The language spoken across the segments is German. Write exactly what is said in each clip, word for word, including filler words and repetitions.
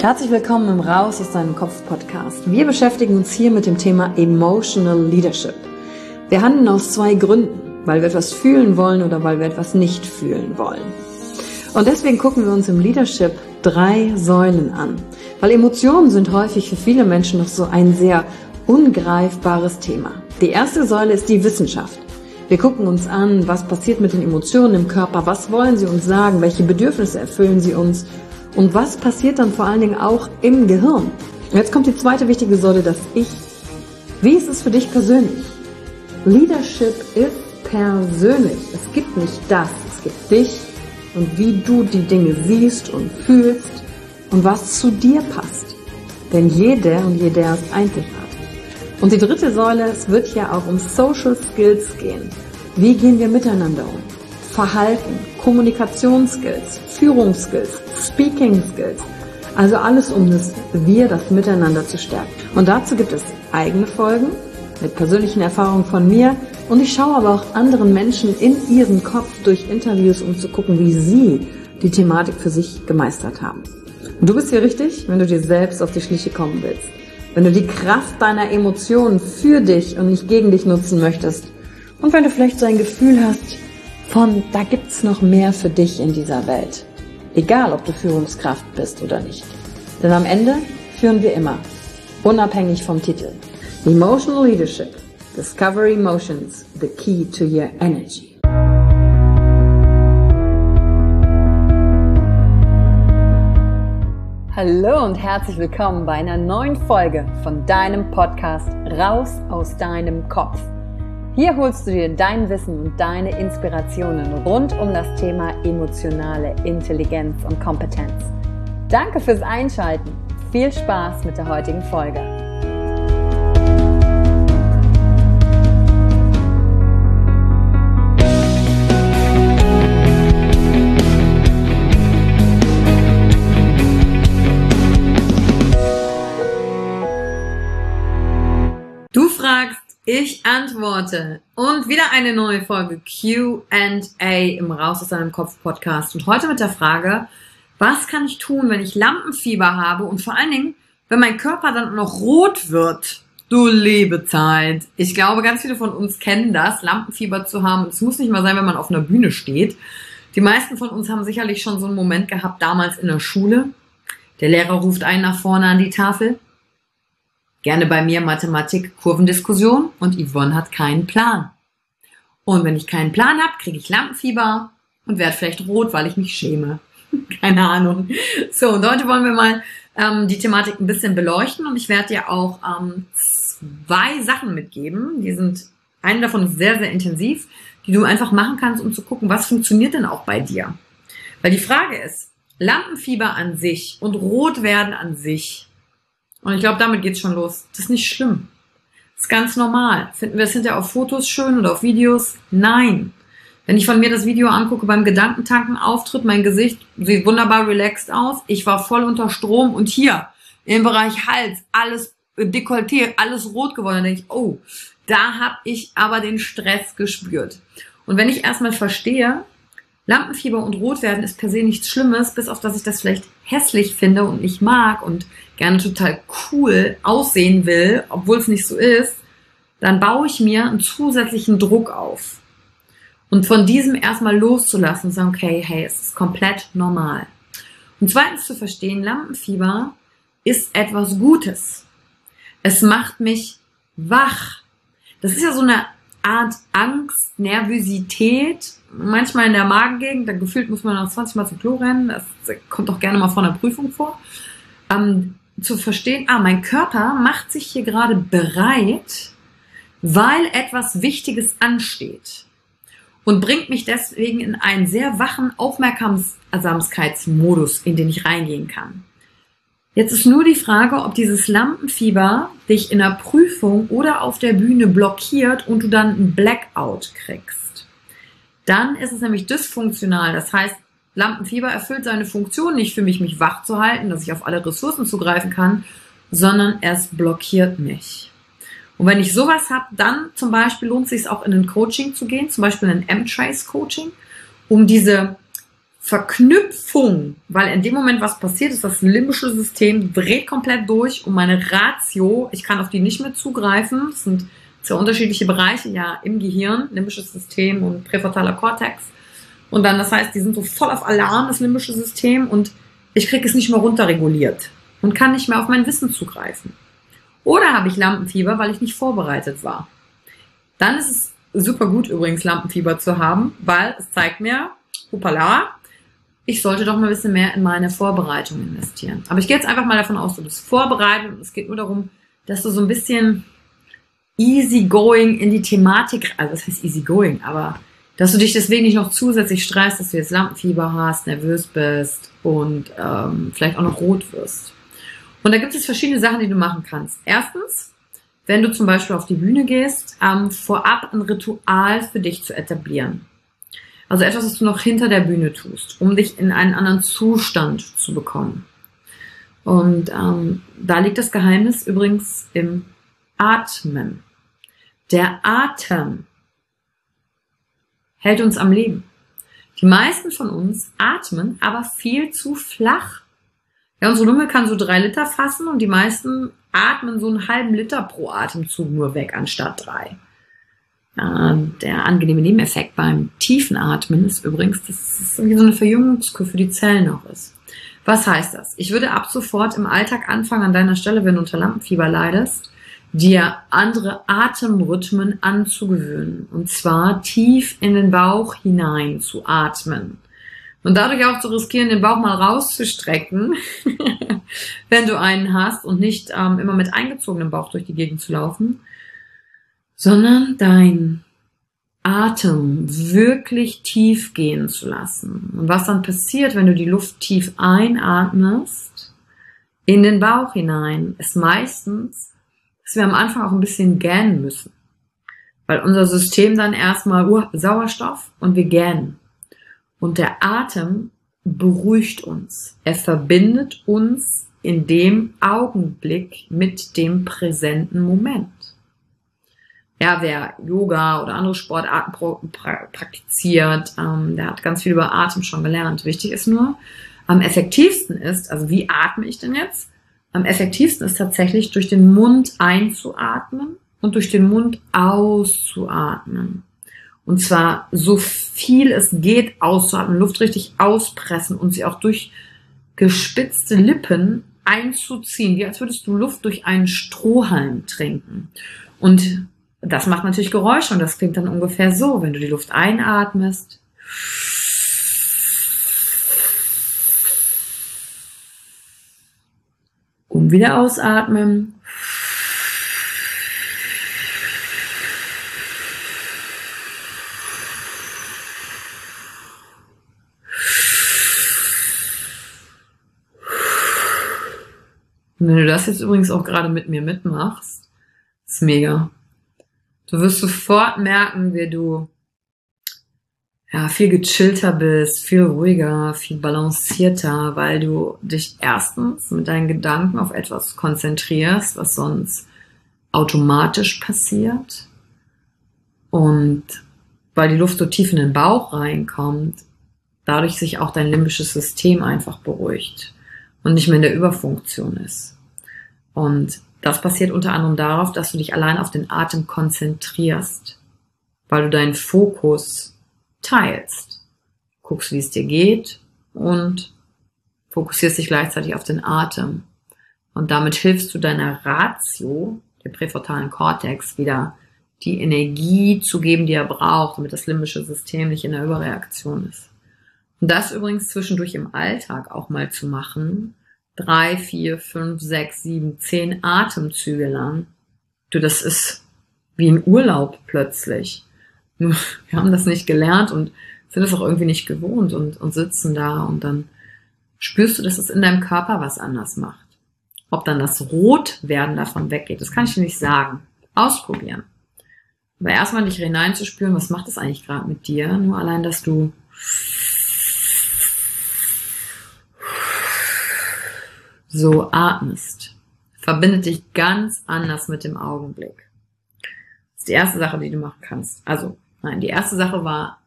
Herzlich willkommen im Raus aus deinem Kopf Podcast. Wir beschäftigen uns hier mit dem Thema Emotional Leadership. Wir handeln aus zwei Gründen, weil wir etwas fühlen wollen oder weil wir etwas nicht fühlen wollen. Und deswegen gucken wir uns im Leadership drei Säulen an, weil Emotionen sind häufig für viele Menschen noch so ein sehr ungreifbares Thema. Die erste Säule ist die Wissenschaft. Wir gucken uns an, was passiert mit den Emotionen im Körper, was wollen sie uns sagen, welche Bedürfnisse erfüllen sie uns und was passiert dann vor allen Dingen auch im Gehirn. Und jetzt kommt die zweite wichtige Säule, das Ich. Wie ist es für dich persönlich? Leadership ist persönlich. Es gibt nicht das, es gibt dich und wie du die Dinge siehst und fühlst und was zu dir passt. Denn jeder und jeder ist einzigartig. Und die dritte Säule, es wird ja auch um Social Skills gehen. Wie gehen wir miteinander um? Verhalten, Kommunikationsskills, Führungsskills, Speaking Skills. Also alles, um das Wir, das Miteinander zu stärken. Und dazu gibt es eigene Folgen mit persönlichen Erfahrungen von mir. Und ich schaue aber auch anderen Menschen in ihren Kopf durch Interviews, um zu gucken, wie sie die Thematik für sich gemeistert haben. Und du bist hier richtig, wenn du dir selbst auf die Schliche kommen willst. Wenn du die Kraft deiner Emotionen für dich und nicht gegen dich nutzen möchtest. Und wenn du vielleicht so ein Gefühl hast von, da gibt's noch mehr für dich in dieser Welt. Egal, ob du Führungskraft bist oder nicht. Denn am Ende führen wir immer, unabhängig vom Titel. Emotional Leadership. Discover Emotions, the key to your energy. Hallo und herzlich willkommen bei einer neuen Folge von deinem Podcast Raus aus deinem Kopf. Hier holst du dir dein Wissen und deine Inspirationen rund um das Thema emotionale Intelligenz und Kompetenz. Danke fürs Einschalten. Viel Spaß mit der heutigen Folge. Du fragst, ich antworte. Und wieder eine neue Folge Q and A im Raus aus deinem Kopf Podcast. Und heute mit der Frage, was kann ich tun, wenn ich Lampenfieber habe und vor allen Dingen, wenn mein Körper dann noch rot wird? Du liebe Zeit. Ich glaube, ganz viele von uns kennen das, Lampenfieber zu haben. Es muss nicht mal sein, wenn man auf einer Bühne steht. Die meisten von uns haben sicherlich schon so einen Moment gehabt, damals in der Schule. Der Lehrer ruft einen nach vorne an die Tafel. Gerne bei mir Mathematik, Kurvendiskussion und Yvonne hat keinen Plan. Und wenn ich keinen Plan habe, kriege ich Lampenfieber und werde vielleicht rot, weil ich mich schäme. Keine Ahnung. So, und heute wollen wir mal ähm, die Thematik ein bisschen beleuchten und ich werde dir auch ähm, zwei Sachen mitgeben. Die sind, eine davon ist sehr, sehr intensiv, die du einfach machen kannst, um zu gucken, was funktioniert denn auch bei dir. Weil die Frage ist, Lampenfieber an sich und rot werden an sich, und ich glaube, damit geht's schon los. Das ist nicht schlimm. Das ist ganz normal. Finden wir es hinterher auf Fotos schön oder auf Videos? Nein. Wenn ich von mir das Video angucke beim Gedankentanken-Auftritt, mein Gesicht sieht wunderbar relaxed aus. Ich war voll unter Strom und hier im Bereich Hals, alles Dekolleté, alles rot geworden. Dann denke ich, oh, da habe ich aber den Stress gespürt. Und wenn ich erstmal verstehe, Lampenfieber und Rotwerden ist per se nichts Schlimmes, bis auf dass ich das vielleicht hässlich finde und nicht mag und gerne total cool aussehen will, obwohl es nicht so ist, dann baue ich mir einen zusätzlichen Druck auf. Und von diesem erstmal loszulassen und sagen, okay, hey, es ist komplett normal. Und zweitens zu verstehen, Lampenfieber ist etwas Gutes. Es macht mich wach. Das ist ja so eine Art Angst, Nervosität, manchmal in der Magengegend, da gefühlt muss man noch zwanzig Mal zum Klo rennen, das kommt auch gerne mal vor einer Prüfung vor, ähm, zu verstehen, ah, mein Körper macht sich hier gerade bereit, weil etwas Wichtiges ansteht und bringt mich deswegen in einen sehr wachen Aufmerksamkeitsmodus, in den ich reingehen kann. Jetzt ist nur die Frage, ob dieses Lampenfieber dich in der Prüfung oder auf der Bühne blockiert und du dann einen Blackout kriegst. Dann ist es nämlich dysfunktional. Das heißt, Lampenfieber erfüllt seine Funktion nicht für mich, mich wach zu halten, dass ich auf alle Ressourcen zugreifen kann, sondern es blockiert mich. Und wenn ich sowas habe, dann zum Beispiel lohnt es sich auch in ein Coaching zu gehen, zum Beispiel in ein M-Trace-Coaching, um diese Verknüpfung, weil in dem Moment, was passiert ist, das limbische System dreht komplett durch und meine Ratio, ich kann auf die nicht mehr zugreifen. Das sind zwei unterschiedliche Bereiche ja im Gehirn, limbisches System und präfrontaler Kortex. Und dann, das heißt, die sind so voll auf Alarm, das limbische System, und ich kriege es nicht mehr runterreguliert und kann nicht mehr auf mein Wissen zugreifen. Oder habe ich Lampenfieber, weil ich nicht vorbereitet war. Dann ist es super gut übrigens, Lampenfieber zu haben, weil es zeigt mir, hoppala, ich sollte doch mal ein bisschen mehr in meine Vorbereitung investieren. Aber ich gehe jetzt einfach mal davon aus, du bist vorbereitet und es geht nur darum, dass du so ein bisschen easygoing in die Thematik, also das heißt easygoing, aber dass du dich deswegen nicht noch zusätzlich stresst, dass du jetzt Lampenfieber hast, nervös bist und ähm, vielleicht auch noch rot wirst. Und da gibt es verschiedene Sachen, die du machen kannst. Erstens, wenn du zum Beispiel auf die Bühne gehst, ähm, vorab ein Ritual für dich zu etablieren. Also etwas, was du noch hinter der Bühne tust, um dich in einen anderen Zustand zu bekommen. Und ähm, da liegt das Geheimnis übrigens im Atmen. Der Atem hält uns am Leben. Die meisten von uns atmen aber viel zu flach. Ja, unsere Lunge kann so drei Liter fassen und die meisten atmen so einen halben Liter pro Atemzug nur weg, anstatt drei. Der angenehme Nebeneffekt beim tiefen Atmen ist übrigens, dass es wie so eine Verjüngungskur für die Zellen auch ist. Was heißt das? Ich würde ab sofort im Alltag anfangen, an deiner Stelle, wenn du unter Lampenfieber leidest, dir andere Atemrhythmen anzugewöhnen. Und zwar tief in den Bauch hinein zu atmen. Und dadurch auch zu riskieren, den Bauch mal rauszustrecken, wenn du einen hast, und nicht ähm, immer mit eingezogenem Bauch durch die Gegend zu laufen, sondern dein Atem wirklich tief gehen zu lassen. Und was dann passiert, wenn du die Luft tief einatmest, in den Bauch hinein, ist meistens, dass wir am Anfang auch ein bisschen gähnen müssen. Weil unser System dann erstmal uh, Sauerstoff und wir gähnen. Und der Atem beruhigt uns. Er verbindet uns in dem Augenblick mit dem präsenten Moment. Ja, wer Yoga oder andere Sportarten praktiziert, ähm, der hat ganz viel über Atem schon gelernt. Wichtig ist nur, am effektivsten ist, also wie atme ich denn jetzt? Am effektivsten ist tatsächlich durch den Mund einzuatmen und durch den Mund auszuatmen. Und zwar so viel es geht auszuatmen, Luft richtig auspressen und sie auch durch gespitzte Lippen einzuziehen, wie als würdest du Luft durch einen Strohhalm trinken. Und das macht natürlich Geräusche und das klingt dann ungefähr so, wenn du die Luft einatmest. Und wieder ausatmen. Und wenn du das jetzt übrigens auch gerade mit mir mitmachst, ist mega. Du wirst sofort merken, wie du ja viel gechillter bist, viel ruhiger, viel balancierter, weil du dich erstens mit deinen Gedanken auf etwas konzentrierst, was sonst automatisch passiert. Und weil die Luft so tief in den Bauch reinkommt, dadurch sich auch dein limbisches System einfach beruhigt und nicht mehr in der Überfunktion ist. Und das passiert unter anderem darauf, dass du dich allein auf den Atem konzentrierst, weil du deinen Fokus teilst. Guckst, wie es dir geht und fokussierst dich gleichzeitig auf den Atem. Und damit hilfst du deiner Ratio, dem präfrontalen Kortex, wieder die Energie zu geben, die er braucht, damit das limbische System nicht in der Überreaktion ist. Und das übrigens zwischendurch im Alltag auch mal zu machen, drei, vier, fünf, sechs, sieben, zehn Atemzüge lang. Du, das ist wie ein Urlaub plötzlich. Nur, wir haben das nicht gelernt und sind es auch irgendwie nicht gewohnt und, und sitzen da und dann spürst du, dass es in deinem Körper was anders macht. Ob dann das Rotwerden davon weggeht, das kann ich dir nicht sagen. Ausprobieren. Aber erstmal dich hineinzuspüren, was macht das eigentlich gerade mit dir? Nur allein, dass du so atmest, verbindet dich ganz anders mit dem Augenblick. Das ist die erste Sache, die du machen kannst. Also, nein, die erste Sache war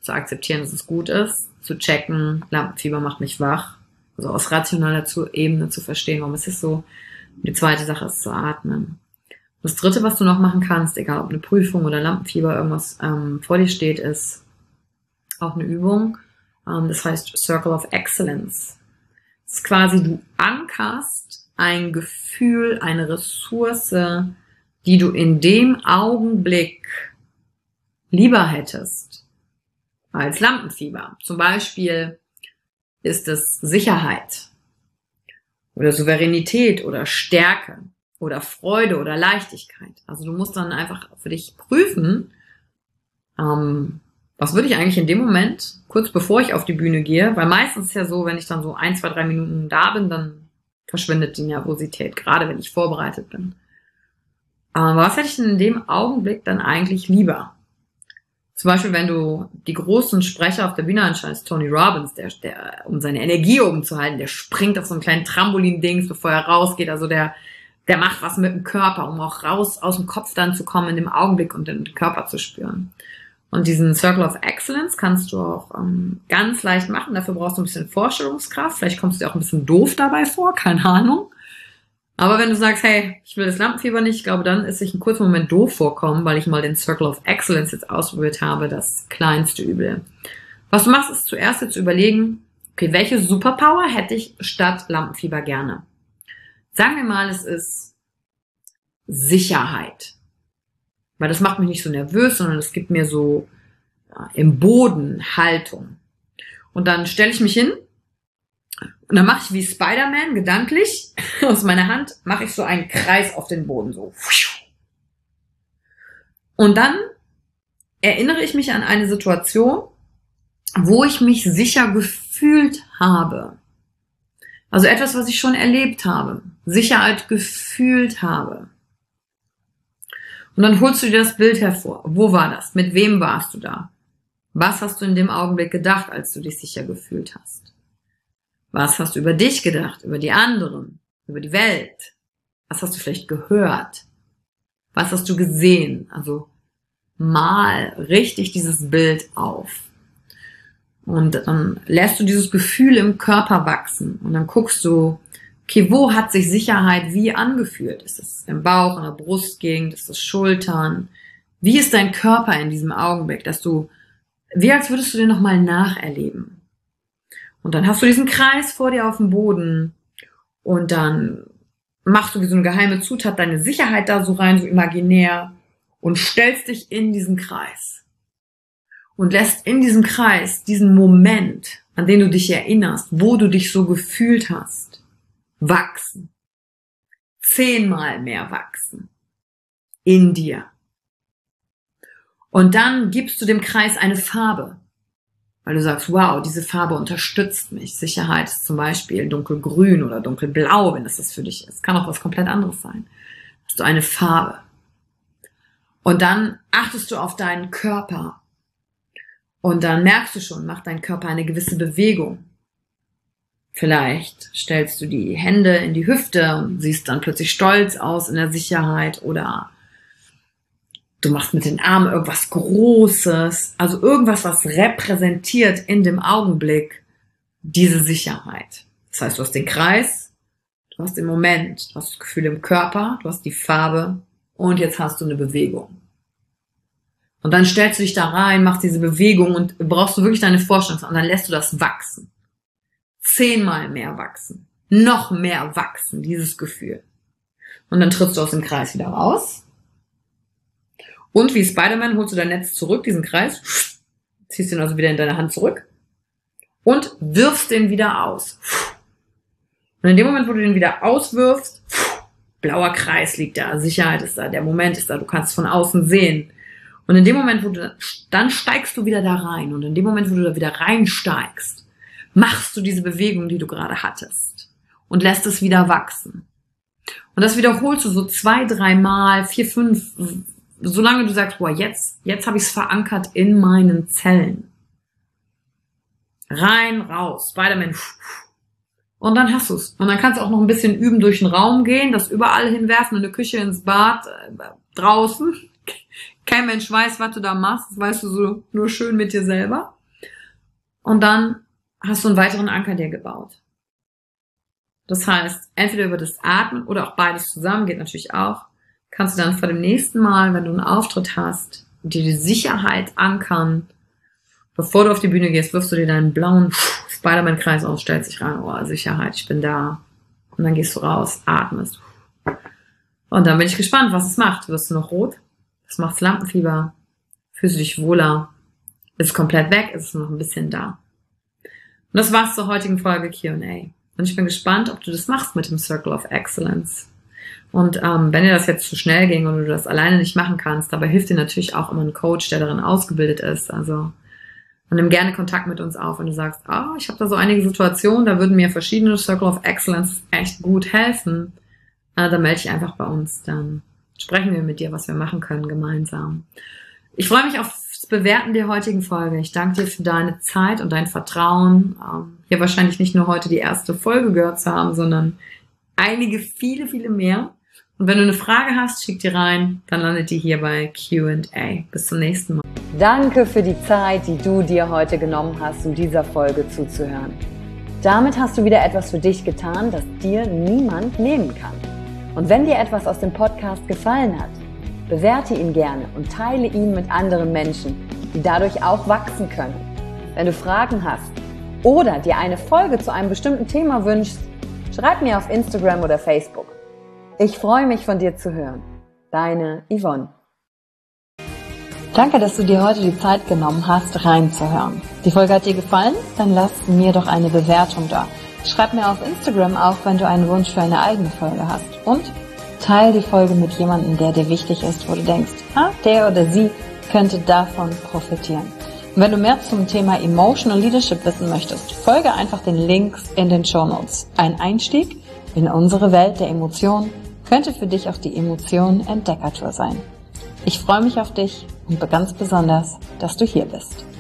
zu akzeptieren, dass es gut ist, zu checken, Lampenfieber macht mich wach, also aus rationaler Ebene zu verstehen, warum ist es so. Und die zweite Sache ist zu atmen. Das dritte, was du noch machen kannst, egal ob eine Prüfung oder Lampenfieber, irgendwas ähm, vor dir steht, ist auch eine Übung. Ähm, das heißt Circle of Excellence. Das ist quasi, du ankerst ein Gefühl, eine Ressource, die du in dem Augenblick lieber hättest als Lampenfieber. Zum Beispiel ist es Sicherheit oder Souveränität oder Stärke oder Freude oder Leichtigkeit. Also du musst dann einfach für dich prüfen, ähm, was würde ich eigentlich in dem Moment, kurz bevor ich auf die Bühne gehe, weil meistens ist ja so, wenn ich dann so ein, zwei, drei Minuten da bin, dann verschwindet die Nervosität, gerade wenn ich vorbereitet bin. Aber was hätte ich denn in dem Augenblick dann eigentlich lieber? Zum Beispiel, wenn du die großen Sprecher auf der Bühne anschaust, Tony Robbins, der, der, um seine Energie oben zu halten, der springt auf so einen kleinen Trampolin-Dings, bevor er rausgeht, also der, der macht was mit dem Körper, um auch raus aus dem Kopf dann zu kommen in dem Augenblick und den Körper zu spüren. Und diesen Circle of Excellence kannst du auch ähm, ganz leicht machen. Dafür brauchst du ein bisschen Vorstellungskraft. Vielleicht kommst du dir auch ein bisschen doof dabei vor, keine Ahnung. Aber wenn du sagst, hey, ich will das Lampenfieber nicht, ich glaube, dann ist sich ein kurzer Moment doof vorkommen, weil ich mal den Circle of Excellence jetzt ausprobiert habe, das kleinste Übel. Was du machst, ist zuerst jetzt überlegen, okay, welche Superpower hätte ich statt Lampenfieber gerne? Sagen wir mal, es ist Sicherheit. Weil das macht mich nicht so nervös, sondern es gibt mir so ja, im Boden Haltung. Und dann stelle ich mich hin und dann mache ich wie Spider-Man gedanklich aus meiner Hand, mache ich so einen Kreis auf den Boden. So. Und dann erinnere ich mich an eine Situation, wo ich mich sicher gefühlt habe. Also etwas, was ich schon erlebt habe. Sicherheit gefühlt habe. Und dann holst du dir das Bild hervor. Wo war das? Mit wem warst du da? Was hast du in dem Augenblick gedacht, als du dich sicher gefühlt hast? Was hast du über dich gedacht, über die anderen, über die Welt? Was hast du vielleicht gehört? Was hast du gesehen? Also mal richtig dieses Bild auf. Und dann lässt du dieses Gefühl im Körper wachsen. Und dann guckst du, okay, wo hat sich Sicherheit wie angefühlt? Ist es im Bauch, in der Brustgegend? Ist es Schultern? Wie ist dein Körper in diesem Augenblick, dass du, wie als würdest du den nochmal nacherleben? Und dann hast du diesen Kreis vor dir auf dem Boden und dann machst du wie so eine geheime Zutat deine Sicherheit da so rein, so imaginär und stellst dich in diesen Kreis und lässt in diesem Kreis diesen Moment, an den du dich erinnerst, wo du dich so gefühlt hast, wachsen. Zehnmal mehr wachsen. In dir. Und dann gibst du dem Kreis eine Farbe. Weil du sagst, wow, diese Farbe unterstützt mich. Sicherheit ist zum Beispiel dunkelgrün oder dunkelblau, wenn das das für dich ist. Kann auch was komplett anderes sein. Hast du eine Farbe. Und dann achtest du auf deinen Körper. Und dann merkst du schon, macht dein Körper eine gewisse Bewegung. Vielleicht stellst du die Hände in die Hüfte und siehst dann plötzlich stolz aus in der Sicherheit oder du machst mit den Armen irgendwas Großes, also irgendwas, was repräsentiert in dem Augenblick diese Sicherheit. Das heißt, du hast den Kreis, du hast den Moment, du hast das Gefühl im Körper, du hast die Farbe und jetzt hast du eine Bewegung. Und dann stellst du dich da rein, machst diese Bewegung und brauchst du wirklich deine Vorstellung und dann lässt du das wachsen. Zehnmal mehr wachsen. Noch mehr wachsen, dieses Gefühl. Und dann trittst du aus dem Kreis wieder raus. Und wie Spider-Man holst du dein Netz zurück, diesen Kreis, ziehst ihn also wieder in deine Hand zurück und wirfst den wieder aus. Und in dem Moment, wo du den wieder auswirfst, blauer Kreis liegt da, Sicherheit ist da, der Moment ist da, du kannst von außen sehen. Und in dem Moment, wo du, dann steigst du wieder da rein. Und in dem Moment, wo du da wieder reinsteigst, machst du diese Bewegung, die du gerade hattest. Und lässt es wieder wachsen. Und das wiederholst du so zwei, drei Mal, vier, fünf, solange du sagst, boah, jetzt, jetzt habe ich es verankert in meinen Zellen. Rein, raus, Spider-Man. Und dann hast du es. Und dann kannst du auch noch ein bisschen üben, durch den Raum gehen, das überall hinwerfen, in der Küche, ins Bad, äh, draußen. kein Mensch weiß, was du da machst. Das weißt du so nur schön mit dir selber. Und dann hast du einen weiteren Anker dir gebaut. Das heißt, entweder über das Atmen oder auch beides zusammen, geht natürlich auch, kannst du dann vor dem nächsten Mal, wenn du einen Auftritt hast, dir die Sicherheit ankern. Bevor du auf die Bühne gehst, wirfst du dir deinen blauen Spider-Man-Kreis aus, stellst dich rein, oh, Sicherheit, ich bin da. Und dann gehst du raus, atmest. Und dann bin ich gespannt, was es macht. Wirst du noch rot? Was macht's Lampenfieber? Fühlst du dich wohler? Ist es komplett weg? Ist es noch ein bisschen da? Und das war's zur heutigen Folge Q und A. Und ich bin gespannt, ob du das machst mit dem Circle of Excellence. Und ähm, wenn dir das jetzt zu schnell ging und du das alleine nicht machen kannst, dabei hilft dir natürlich auch immer ein Coach, der darin ausgebildet ist. Also und nimm gerne Kontakt mit uns auf, wenn du sagst, oh, ich habe da so einige Situationen, da würden mir verschiedene Circle of Excellence echt gut helfen. Äh, dann melde dich einfach bei uns. Dann sprechen wir mit dir, was wir machen können gemeinsam. Ich freue mich aufs Bewerten der heutigen Folge. Ich danke dir für deine Zeit und dein Vertrauen, ähm, hier wahrscheinlich nicht nur heute die erste Folge gehört zu haben, sondern einige, viele, viele mehr. Und wenn du eine Frage hast, schick die rein, dann landet die hier bei Q und A. Bis zum nächsten Mal. Danke für die Zeit, die du dir heute genommen hast, um dieser Folge zuzuhören. Damit hast du wieder etwas für dich getan, das dir niemand nehmen kann. Und wenn dir etwas aus dem Podcast gefallen hat, bewerte ihn gerne und teile ihn mit anderen Menschen, die dadurch auch wachsen können. Wenn du Fragen hast oder dir eine Folge zu einem bestimmten Thema wünschst, schreib mir auf Instagram oder Facebook. Ich freue mich, von dir zu hören. Deine Yvonne. Danke, dass du dir heute die Zeit genommen hast, reinzuhören. Die Folge hat dir gefallen? Dann lass mir doch eine Bewertung da. Schreib mir auf Instagram auch, wenn du einen Wunsch für eine eigene Folge hast. Und teile die Folge mit jemandem, der dir wichtig ist, wo du denkst, ah, der oder sie könnte davon profitieren. Und wenn du mehr zum Thema Emotional Leadership wissen möchtest, folge einfach den Links in den Shownotes. Ein Einstieg in unsere Welt der Emotionen könnte für dich auch die Emotionen-Entdeckertour sein. Ich freue mich auf dich und ganz besonders, dass du hier bist.